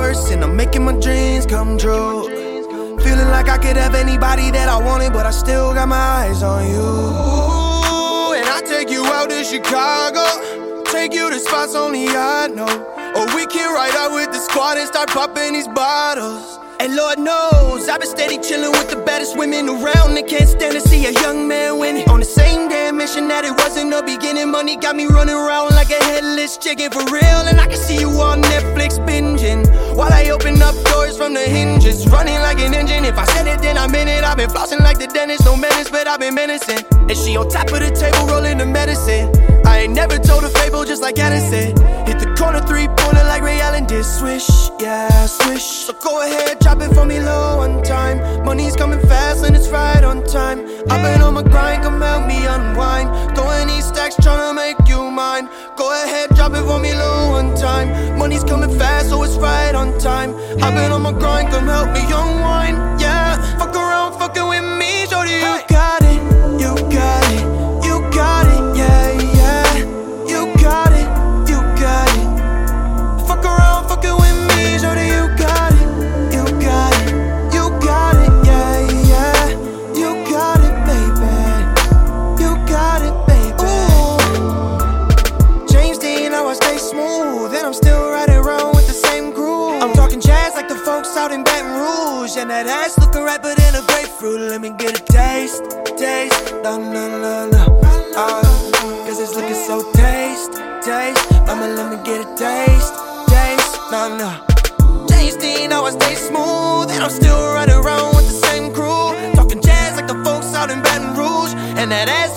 person, I'm making my dreams come true. Feeling like I could have anybody that I wanted, but I still got my eyes on you. Ooh, and I take you out to Chicago, take you to spots only I know. Or we can ride out with the squad and start popping these bottles. And Lord knows, I've been steady chilling with the baddest women around. They can't stand to see a young man winning. On the same damn mission that it was in the beginning. Money got me running around like a headless chicken for real. And I can see you on Netflix binging while I open up doors from the hinges, running like an engine. If I said it, then I meant it. I've been flossing like the dentist, no menace, but I've been menacing. And she on top of the table rolling the medicine. I ain't never told a fable, just like Adam said. Hit the corner three-pointer like Ray Allen did. Swish, yeah, swish. So go ahead, drop it for me low one time. Money's coming fast and it's right on time. I've been on my grind, come help me unwind. Throwing these stacks, tryna make you mine. Go ahead, drop it for me low one time. Money's coming fast, so it's right on time. I've been on my grind, come help me unwind. Yeah, fuck around, fucking with me, shorty. You got it, you got it, you got it, yeah, yeah. You got it, you got it. Fuck around, fucking with me, shorty. You got it, you got it, you got it, yeah, yeah. You got it, baby. You got it, baby. Ooh. James Dean, now I stay smooth, and I'm still riding around with the same groove. I'm talking jazz like the folks out in Baton Rouge, and that ass looking riper than a grapefruit. Let me get a taste, taste, no, no, no, no. Cause it's looking so taste, mama, let me get a taste, no, no. James Dean, now I stay smooth, and I'm still riding around with the same crew. Talking jazz like the folks out in Baton Rouge, and that ass